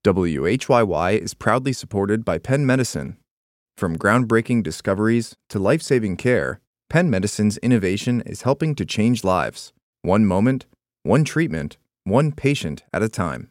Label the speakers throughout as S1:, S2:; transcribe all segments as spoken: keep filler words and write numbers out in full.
S1: W H Y Y is proudly supported by Penn Medicine. From groundbreaking discoveries to life-saving care, Penn Medicine's innovation is helping to change lives, one moment, one treatment, one patient at a time.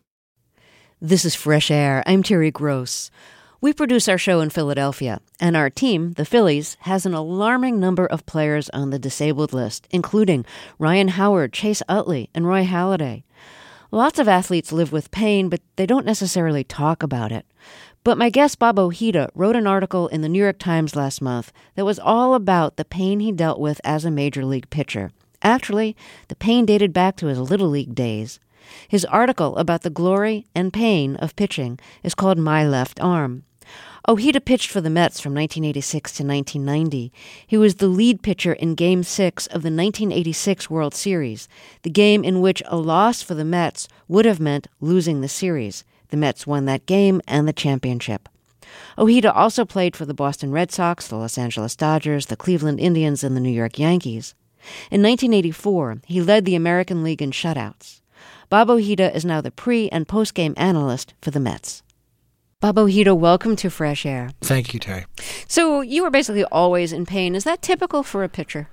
S2: This is Fresh Air. I'm Terry Gross. We produce our show in Philadelphia, and our team, the Phillies, has an alarming number of players on the disabled list, including Ryan Howard, Chase Utley, and Roy Halladay. Lots of athletes live with pain, but they don't necessarily talk about it. But my guest, Bob Ojeda, wrote an article in the New York Times last month that was all about the pain he dealt with as a major league pitcher. Actually, the pain dated back to his Little League days. His article about the glory and pain of pitching is called My Left Arm. Ojeda pitched for the Mets from nineteen eighty-six to nineteen ninety. He was the lead pitcher in Game six of the nineteen eighty-six World Series, the game in which a loss for the Mets would have meant losing the series. The Mets won that game and the championship. Ojeda also played for the Boston Red Sox, the Los Angeles Dodgers, the Cleveland Indians, and the New York Yankees. In nineteen eighty-four, he led the American League in shutouts. Bob Ojeda is now the pre- and post-game analyst for the Mets. Bob Ojeda, welcome to Fresh Air.
S3: Thank you, Terry.
S2: So you were basically always in pain. Is that typical for a pitcher?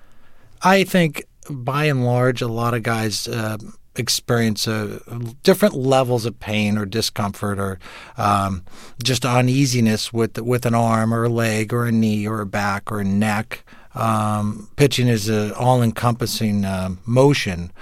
S3: I think, by and large, a lot of guys uh, experience uh, different levels of pain or discomfort or um, just uneasiness with with an arm or a leg or a knee or a back or a neck. Um, pitching is an all-encompassing uh, motion,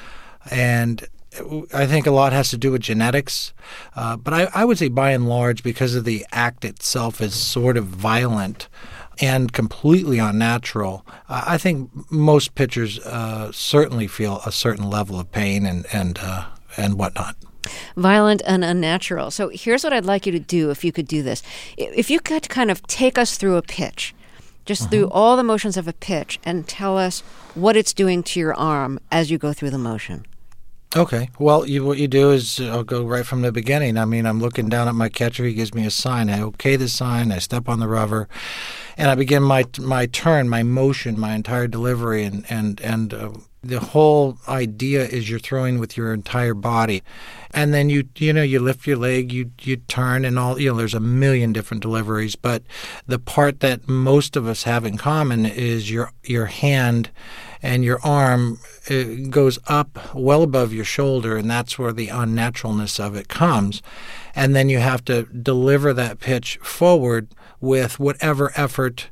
S3: and I think a lot has to do with genetics, uh, but I, I would say by and large, because of the act itself is sort of violent and completely unnatural, uh, I think most pitchers uh, certainly feel a certain level of pain and and uh, and whatnot.
S2: Violent and unnatural. So here's what I'd like you to do if you could do this. If you could kind of take us through a pitch, just uh-huh. through all the motions of a pitch, and tell us what it's doing to your arm as you go through the motion.
S3: Okay. Well, you, what you do is uh, I'll go right from the beginning. I mean, I'm looking down at my catcher. He gives me a sign. I okay the sign. I step on the rubber, and I begin my my turn, my motion, my entire delivery, and and and uh, the whole idea is you're throwing with your entire body, and then you you know you lift your leg, you you turn, and all you know. There's a million different deliveries, but the part that most of us have in common is your your hand. And your arm it goes up well above your shoulder, and that's where the unnaturalness of it comes. And then you have to deliver that pitch forward with whatever effort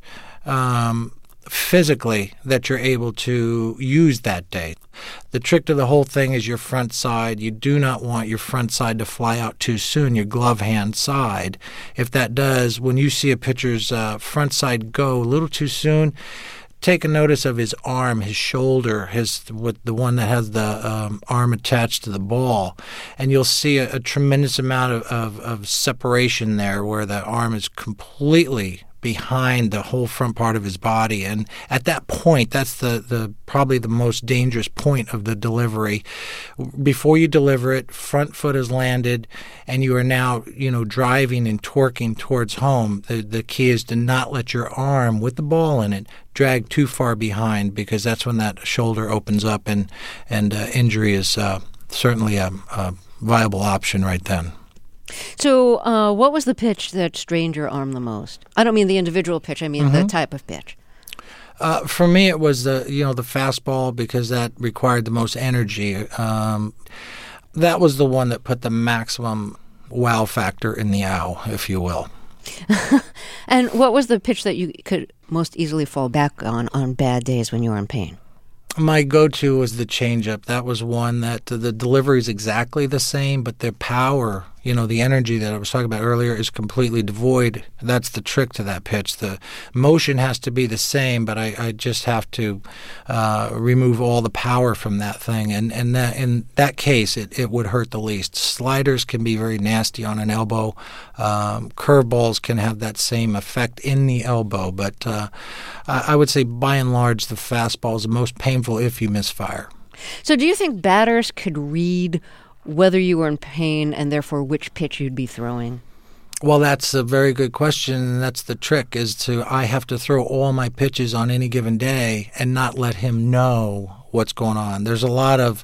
S3: um, physically that you're able to use that day. The trick to the whole thing is your front side. You do not want your front side to fly out too soon, your glove hand side. If that does, when you see a pitcher's uh, front side go a little too soon, take a notice of his arm, his shoulder, his with the one that has the um, arm attached to the ball, and you'll see a, a tremendous amount of, of, of separation there where the arm is completely behind the whole front part of his body. And at that point, that's the, the probably the most dangerous point of the delivery. Before you deliver it, front foot is landed, and you are now, you know, driving and torquing towards home. The, the key is to not let your arm with the ball in it drag too far behind, because that's when that shoulder opens up, and, and uh, injury is uh, certainly a, a viable option right then.
S2: So uh, what was the pitch that strained your arm the most? I don't mean the individual pitch. I mean mm-hmm. the type of pitch.
S3: Uh, for me, it was the you know the fastball, because that required the most energy. Um, that was the one that put the maximum wow factor in the ow, if you will.
S2: And what was the pitch that you could most easily fall back on on bad days when you were in pain?
S3: My go-to was the changeup. That was one that the delivery is exactly the same, but the power, you know, the energy that I was talking about earlier is completely devoid. That's the trick to that pitch. The motion has to be the same, but I, I just have to uh, remove all the power from that thing. And, and that, in that case, it, it would hurt the least. Sliders can be very nasty on an elbow. Um, curveballs can have that same effect in the elbow. But uh, I would say, by and large, the fastball is the most painful if you misfire.
S2: So do you think batters could read whether you were in pain and therefore which pitch you'd be throwing?
S3: Well, that's a very good question, and that's the trick, is to I have to throw all my pitches on any given day and not let him know what's going on. There's a lot of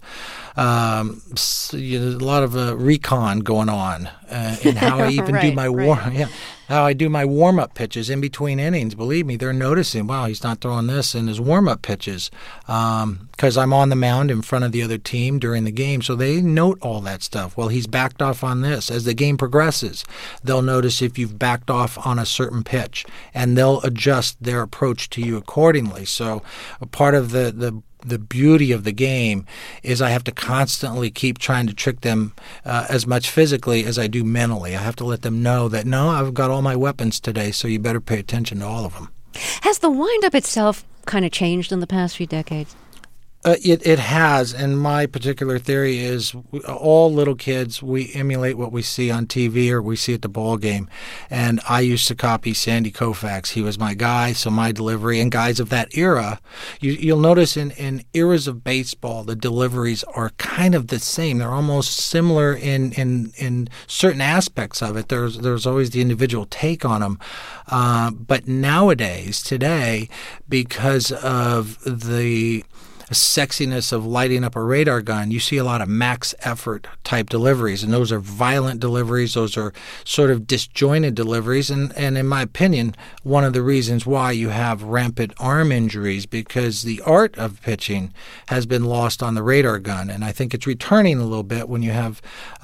S3: um, you know, a lot of uh, recon going on uh, in how I even
S2: right,
S3: do my
S2: right.
S3: war. Yeah, how I do my warm up pitches in between innings. Believe me, they're noticing. Wow, he's not throwing this in his warm up pitches because um, I'm on the mound in front of the other team during the game, so they note all that stuff. Well, he's backed off on this. As the game progresses, they'll notice if you've backed off on a certain pitch, and they'll adjust their approach to you accordingly. So, a part of the the the beauty of the game is I have to constantly keep trying to trick them uh, as much physically as I do mentally. I have to let them know that, no, I've got all my weapons today, so you better pay attention to all of them.
S2: Has the wind-up itself kind of changed in the past few decades?
S3: Uh, it it has, and my particular theory is we, all little kids, we emulate what we see on T V or we see at the ball game. And I used to copy Sandy Koufax. He was my guy, so my delivery, and guys of that era, you, you'll notice in, in eras of baseball, the deliveries are kind of the same. They're almost similar in, in, in certain aspects of it. There's, there's always the individual take on them. Uh, but nowadays, today, because of the sexiness of lighting up a radar gun, you see a lot of max effort type deliveries, and those are violent deliveries. Those are sort of disjointed deliveries, and, and in my opinion, one of the reasons why you have rampant arm injuries, because the art of pitching has been lost on the radar gun, and I think it's returning a little bit when you have,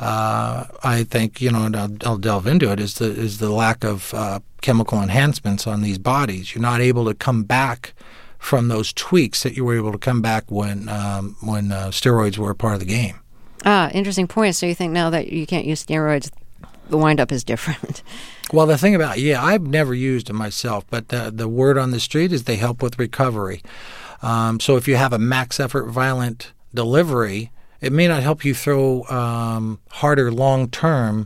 S3: uh, I think, you know, and I'll, I'll delve into it, is the, is the lack of uh, chemical enhancements on these bodies. You're not able to come back from those tweaks that you were able to come back when um, when uh, steroids were a part of the game.
S2: Ah, interesting point. So you think now that you can't use steroids, the wind-up is different?
S3: Well, the thing about, yeah, I've never used them myself, but the, the word on the street is they help with recovery. Um, so if you have a max effort violent delivery, it may not help you throw um, harder long-term,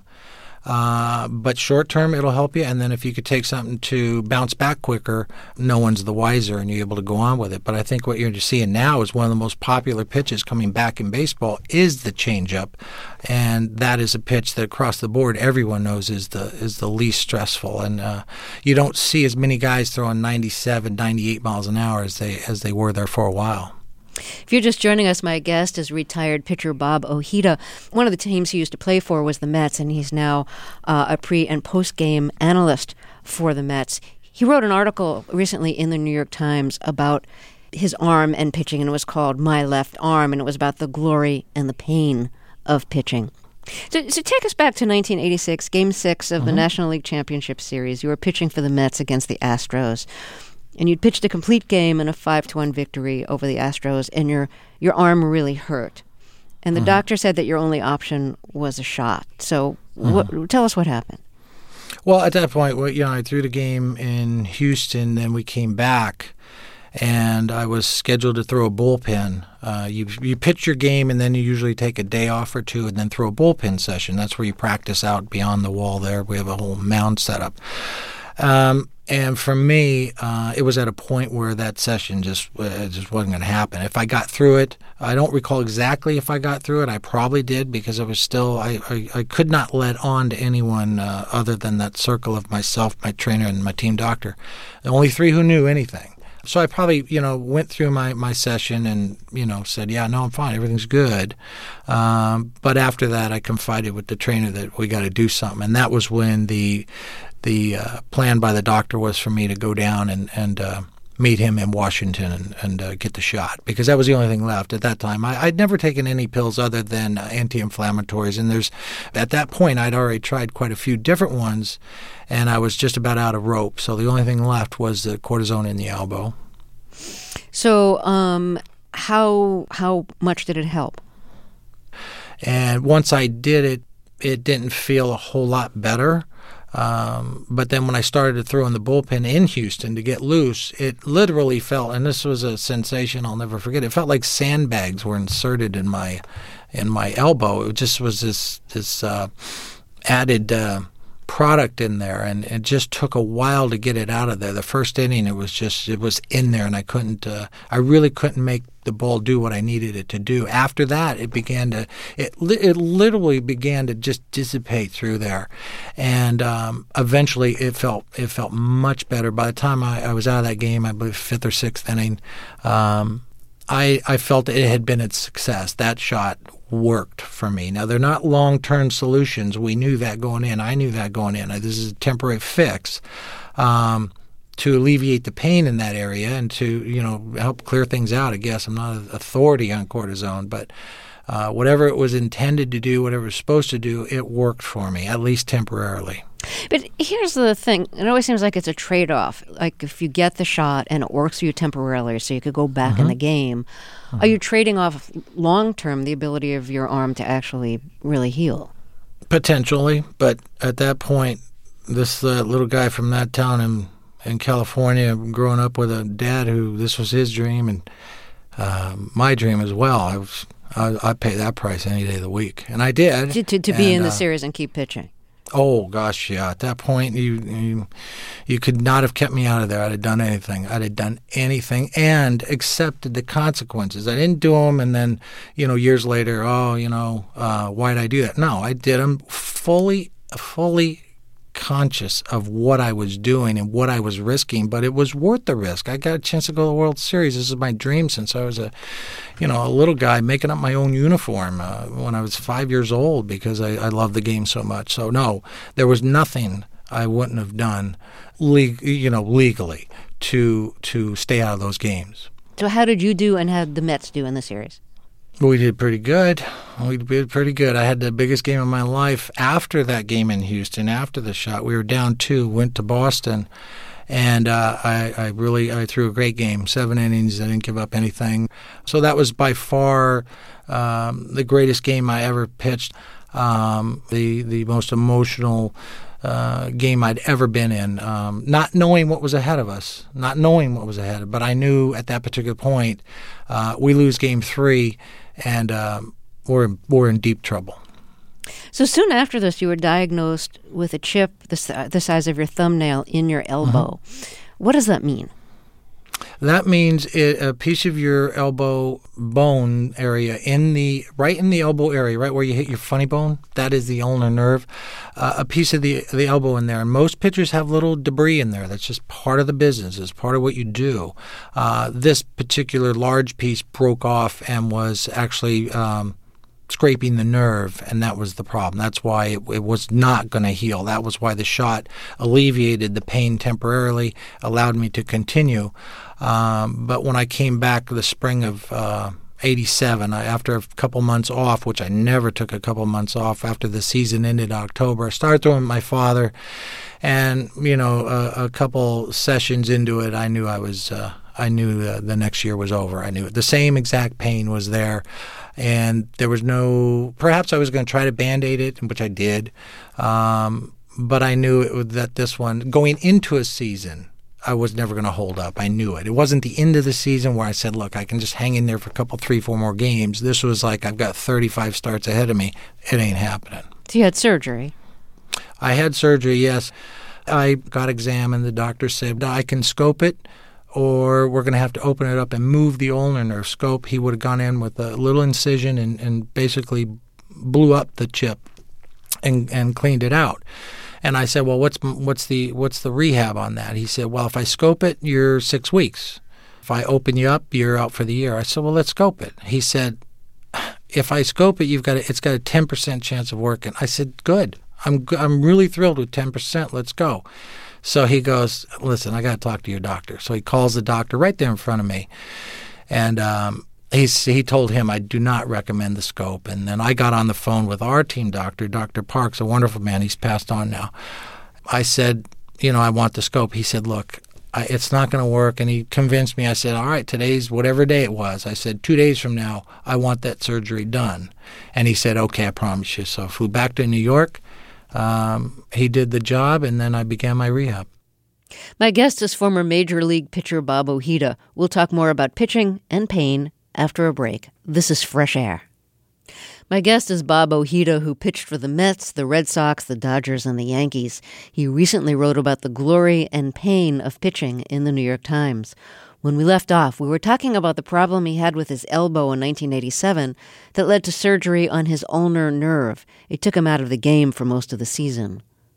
S3: Uh, but short term, it'll help you. And then if you could take something to bounce back quicker, no one's the wiser and you're able to go on with it. But I think what you're seeing now is one of the most popular pitches coming back in baseball is the changeup. And that is a pitch that across the board everyone knows is the is the least stressful. And uh, you don't see as many guys throwing ninety-seven, ninety-eight miles an hour as they as they were there for a while.
S2: If you're just joining us, my guest is retired pitcher Bob Ojeda. One of the teams he used to play for was the Mets, and he's now uh, a pre- and post-game analyst for the Mets. He wrote an article recently in the New York Times about his arm and pitching, and it was called My Left Arm, and it was about the glory and the pain of pitching. So, so take us back to nineteen eighty-six, Game six of mm-hmm. the National League Championship Series. You were pitching for the Mets against the Astros. And you'd pitched a complete game in a five to one victory over the Astros, and your your arm really hurt. And the mm-hmm. doctor said that your only option was a shot. So mm-hmm. what, tell us what happened.
S3: Well, at that point, well, you know, I threw the game in Houston, then we came back, and I was scheduled to throw a bullpen. Uh, you you pitch your game, and then you usually take a day off or two, and then throw a bullpen session. That's where you practice out beyond the wall there. We have a whole mound set up. Um, and for me, uh, it was at a point where that session just uh, just wasn't going to happen. If I got through it, I don't recall exactly if I got through it. I probably did, because I was still, I, I, I could not let on to anyone uh, other than that circle of myself, my trainer, and my team doctor. The only three who knew anything. So I probably, you know, went through my, my session and, you know, said, yeah, no, I'm fine. Everything's good. Um, but after that, I confided with the trainer that we got to do something. And that was when the the uh, plan by the doctor was for me to go down and, and uh, meet him in Washington and, and uh, get the shot, because that was the only thing left at that time. I, I'd never taken any pills other than uh, anti-inflammatories. And there's at that point, I'd already tried quite a few different ones, and I was just about out of rope. So the only thing left was the cortisone in the elbow.
S2: So um, how how much did it help?
S3: And once I did it, it didn't feel a whole lot better. Um, but then when I started to throw in the bullpen in Houston to get loose, it literally felt, and this was a sensation I'll never forget, it felt like sandbags were inserted in my in my elbow. It just was this this uh, added uh, product in there, and it just took a while to get it out of there. The first inning, it was just, it was in there, and I couldn't, uh, I really couldn't make the ball do what I needed it to do. After that, it began to, it it literally began to just dissipate through there, and um, eventually it felt it felt much better. By the time I, I was out of that game, I believe fifth or sixth inning, um, I, I felt it had been a success. That shot worked for me. Now, they're not long-term solutions. We knew that going in. I knew that going in. This is a temporary fix um, to alleviate the pain in that area and to, you know, help clear things out, I guess. I'm not an authority on cortisone, but uh, whatever it was intended to do, whatever it was supposed to do, it worked for me, at least temporarily.
S2: But here's the thing. It always seems like it's a trade-off. Like if you get the shot and it works for you temporarily so you could go back mm-hmm. in the game, mm-hmm. are you trading off long-term the ability of your arm to actually really heal?
S3: Potentially. But at that point, this uh, little guy from that town in, in California, growing up with a dad who this was his dream and uh, my dream as well, I was I, I'd pay that price any day of the week. And I did.
S2: To, to, to
S3: and,
S2: be in the
S3: uh,
S2: series and keep pitching.
S3: Oh, gosh, yeah. At that point, you, you you could not have kept me out of there. I'd have done anything. I'd have done anything and accepted the consequences. I didn't do them and then, you know, years later, oh, you know, uh, why did I do that? No, I did them fully, fully conscious of what I was doing and what I was risking, but it was worth the risk. I got a chance to go to the World Series. This is my dream since I was a, you know, a little guy making up my own uniform uh, when I was five years old because I, I loved the game so much. So no, there was nothing I wouldn't have done, le- you know, legally to to stay out of those games.
S2: So how did you do and how did the Mets do in the series?
S3: We did pretty good. We did pretty good. I had the biggest game of my life after that game in Houston, after the shot. We were down two, went to Boston, and uh, I, I really I threw a great game, seven innings. I didn't give up anything. So that was by far um, the greatest game I ever pitched, um, the, the most emotional Uh, game I'd ever been in, um, not knowing what was ahead of us, not knowing what was ahead of us. But I knew at that particular point, uh, we lose game three, and um, we're, we're in deep trouble.
S2: So soon after this, you were diagnosed with a chip the, the size of your thumbnail in your elbow. Mm-hmm. What does that mean?
S3: That means it, a piece of your elbow bone area, in the right in the elbow area, right where you hit your funny bone, that is the ulnar nerve, uh, a piece of the the elbow in there. And most pitchers have little debris in there. That's just part of the business. It's part of what you do. Uh, this particular large piece broke off and was actually um, scraping the nerve, and that was the problem. That's why it, it was not going to heal. That was why the shot alleviated the pain temporarily, allowed me to continue. Um, but when I came back the spring of uh, eighty-seven, I, after a couple months off, which I never took a couple months off after the season ended in October, I started throwing with my father, and you know, a, a couple sessions into it, I knew I was. Uh, I knew uh, the next year was over. I knew it. The same exact pain was there, and there was no. Perhaps I was going to try to Band-Aid it, which I did, um, but I knew it was that this one going into a season, I was never going to hold up. I knew it. It wasn't the end of the season where I said, look, I can just hang in there for a couple, three, four more games. This was like, I've got thirty-five starts ahead of me. It ain't happening.
S2: So you had surgery?
S3: I had surgery, yes. I got examined. The doctor said, I can scope it, or we're going to have to open it up and move the ulnar nerve. Scope, he would have gone in with a little incision and, and basically blew up the chip and, and cleaned it out. And I said, well, what's what's the what's the rehab on that? He said, well, if I scope it, you're six weeks. If I open you up, you're out for the year. I said, well, let's scope it. He said, if I scope it, you've got a, it's got a ten percent chance of working. I said, good. I'm I'm really thrilled with ten percent. Let's go. So he goes, listen, I got to talk to your doctor. So he calls the doctor right there in front of me, and um, He's, he told him I do not recommend the scope. And then I got on the phone with our team doctor, Doctor Parks, a wonderful man. He's passed on now. I said, you know, I want the scope. He said, look, I, it's not going to work. And he convinced me. I said, all right, today's whatever day it was. I said, two days from now, I want that surgery done. And he said, okay, I promise you. So I flew back to New York. Um, he did the job, and then I began my rehab.
S2: My guest is former Major League pitcher Bob Ojeda. We'll talk more about pitching and pain after a break. This is Fresh Air. My guest is Bob Ojeda, who pitched for the Mets, the Red Sox, the Dodgers, and the Yankees. He recently wrote about the glory and pain of pitching in the New York Times. When we left off, we were talking about the problem he had with his elbow in nineteen eighty-seven that led to surgery on his ulnar nerve. It took him out of the game for most of the season.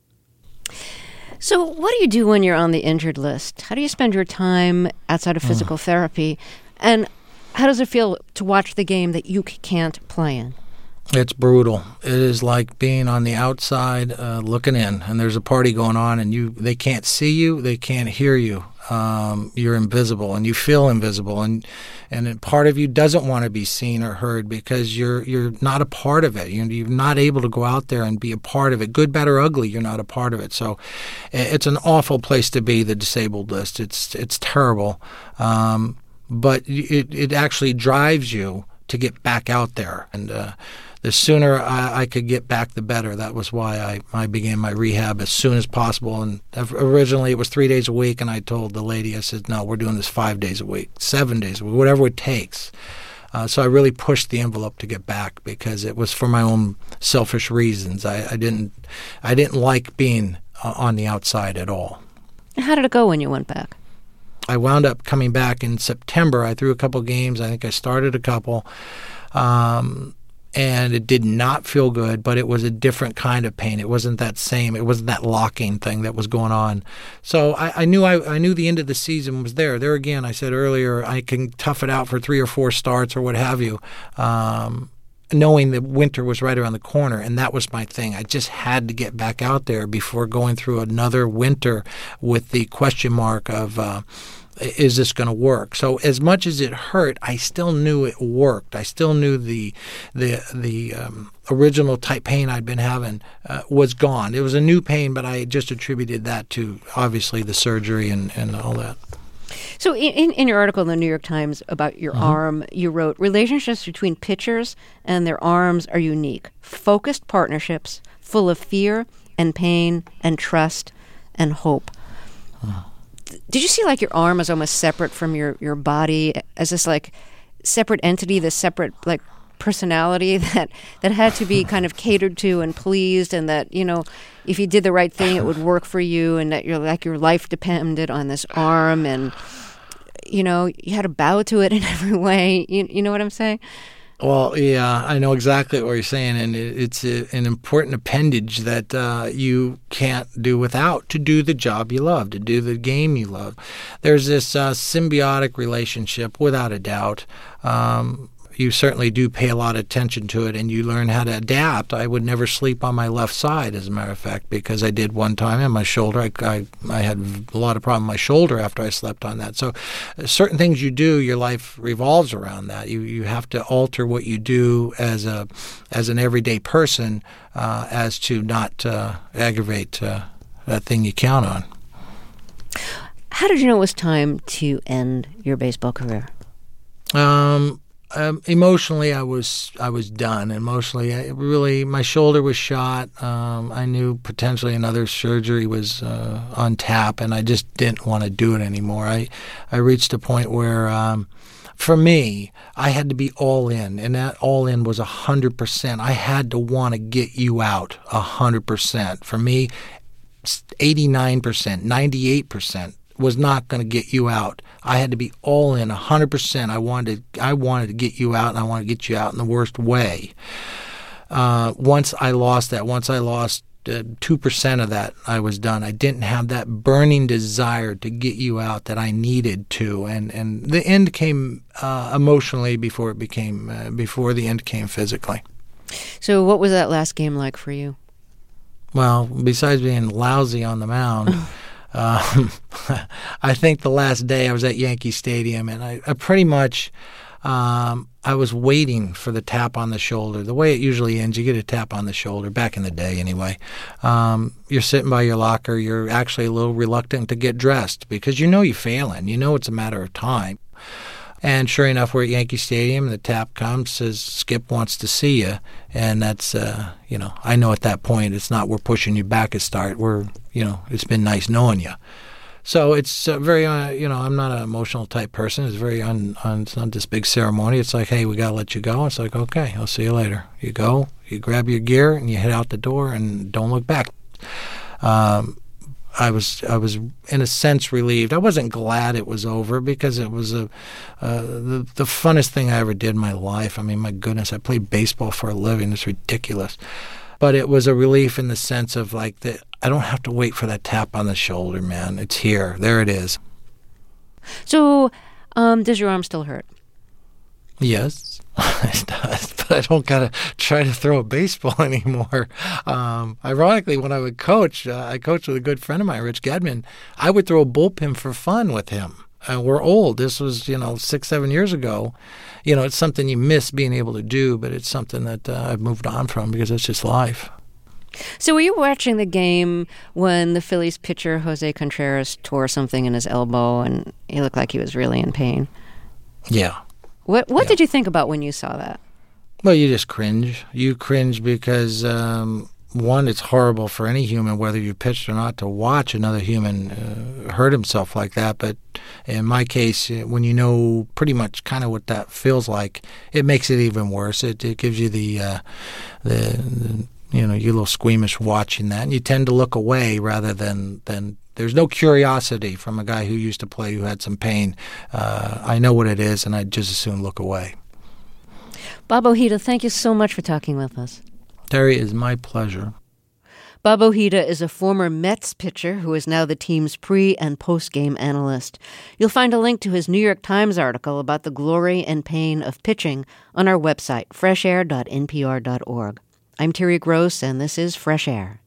S2: So what do you do when you're on the injured list? How do you spend your time outside of physical mm. therapy? And How does it feel to watch the game that you c- can't play in?
S3: It's brutal. It is like being on the outside uh, looking in, and there's a party going on, and you they can't see you, they can't hear you. Um, you're invisible, and you feel invisible, and and part of you doesn't want to be seen or heard because you're you're not a part of it. You're, you're not able to go out there and be a part of it. Good, bad, or ugly, you're not a part of it. So it's an awful place to be, the disabled list. It's it's terrible, um, but it it actually drives you to get back out there, and uh, the sooner I, I could get back, the better. That was why I, I began my rehab as soon as possible. And originally it was three days a week, and I told the lady, I said, no, we're doing this five days a week, seven days a week, whatever it takes. Uh, so I really pushed the envelope to get back because it was for my own selfish reasons. I, I didn't I didn't like being uh, on the outside at all.
S2: How did it go when you went back?
S3: I wound up coming back in September. I threw a couple games. I think I started a couple. Um, and it did not feel good, but it was a different kind of pain. It wasn't that same. It wasn't that locking thing that was going on. So I, I knew I, I knew the end of the season was there. There again, I said earlier, I can tough it out for three or four starts or what have you, um, knowing that winter was right around the corner, and that was my thing. I just had to get back out there before going through another winter with the question mark of, uh, is this going to work? So as much as it hurt, I still knew it worked. I still knew the the the um, original type pain I'd been having uh, was gone. It was a new pain, but I just attributed that to obviously the surgery and, and all that.
S2: So in, in your article in the New York Times about your mm-hmm. arm, you wrote, relationships between pitchers and their arms are unique. Focused partnerships full of fear and pain and trust and hope. Oh. Did you see like your arm as almost separate from your, your body, as this like separate entity, this separate like personality that, that had to be kind of catered to and pleased, and that, you know, if you did the right thing, it would work for you, and that you're like your life depended on this arm, and, you know, you had to bow to it in every way. You, you know what I'm saying?
S3: Well, yeah, I know exactly what you're saying, and it's a, an important appendage that uh, you can't do without to do the job you love, to do the game you love. There's this uh, symbiotic relationship, without a doubt. Um, you certainly do pay a lot of attention to it, and you learn how to adapt. I would never sleep on my left side, as a matter of fact, because I did one time, and my shoulder, I, I, I had a lot of problem with my shoulder after I slept on that. So uh, certain things you do, your life revolves around that. You you have to alter what you do as a as an everyday person uh, as to not uh, aggravate uh, that thing you count on.
S2: How did you know it was time to end your baseball career?
S3: Um. Um, emotionally, I was I was done. Emotionally, I really, my shoulder was shot. Um, I knew potentially another surgery was uh, on tap, and I just didn't want to do it anymore. I I reached a point where, um, for me, I had to be all in, and that all in was a hundred percent. I had to want to get you out a hundred percent. For me, eighty-nine percent, ninety-eight percent. Was not going to get you out. I had to be all in, one hundred percent. I wanted, I wanted to get you out, and I wanted to get you out in the worst way. Uh, once I lost that, once I lost uh, two percent of that, I was done. I didn't have that burning desire to get you out that I needed to, and, and the end came uh, emotionally before it became, uh, before the end came physically.
S2: So what was that last game like for you?
S3: Well, besides being lousy on the mound, Um, I think the last day I was at Yankee Stadium, and I, I pretty much um, I was waiting for the tap on the shoulder. The way it usually ends, you get a tap on the shoulder, back in the day anyway. Um, you're sitting by your locker. You're actually a little reluctant to get dressed because you know you're failing. You know it's a matter of time. And sure enough, we're at Yankee Stadium, and the tap comes, says, Skip wants to see you. And that's, uh, you know, I know at that point it's not we're pushing you back a start. We're, you know, it's been nice knowing you. So it's uh, very, uh, you know, I'm not an emotional type person. It's very, un, un, it's not this big ceremony. It's like, hey, we got to let you go. It's like, okay, I'll see you later. You go, you grab your gear, and you head out the door, and don't look back. Um I was, I was in a sense relieved. I wasn't glad it was over because it was a uh, the the funnest thing I ever did in my life. I mean, my goodness, I played baseball for a living. It's ridiculous. But it was a relief in the sense of like that I don't have to wait for that tap on the shoulder, man. It's here. There it is.
S2: So, um, does your arm still hurt?
S3: Yes, it does, but I don't gotta try to throw a baseball anymore. Um, ironically, when I would coach, uh, I coached with a good friend of mine, Rich Gedman. I would throw a bullpen for fun with him. Uh, we're old. This was, you know, six, seven years ago. You know, it's something you miss being able to do, but it's something that uh, I've moved on from because it's just life.
S2: So were you watching the game when the Phillies pitcher, Jose Contreras, tore something in his elbow and he looked like he was really in pain?
S3: Yeah.
S2: What What
S3: Yeah.
S2: did you think about when you saw that?
S3: Well, you just cringe. You cringe because, um, one, it's horrible for any human, whether you pitched or not, to watch another human uh, hurt himself like that. But in my case, uh, when you know pretty much kind of what that feels like, it makes it even worse. It, it gives you the, uh, the, the, you know, you're a little squeamish watching that, and you tend to look away rather than, than there's no curiosity from a guy who used to play who had some pain. Uh, I know what it is, and I'd just as soon look away.
S2: Bob Ojeda, thank you so much for talking with us.
S3: Terry, it's my pleasure.
S2: Bob Ojeda is a former Mets pitcher who is now the team's pre- and post-game analyst. You'll find a link to his New York Times article about the glory and pain of pitching on our website, fresh air dot n p r dot org. I'm Terry Gross, and this is Fresh Air.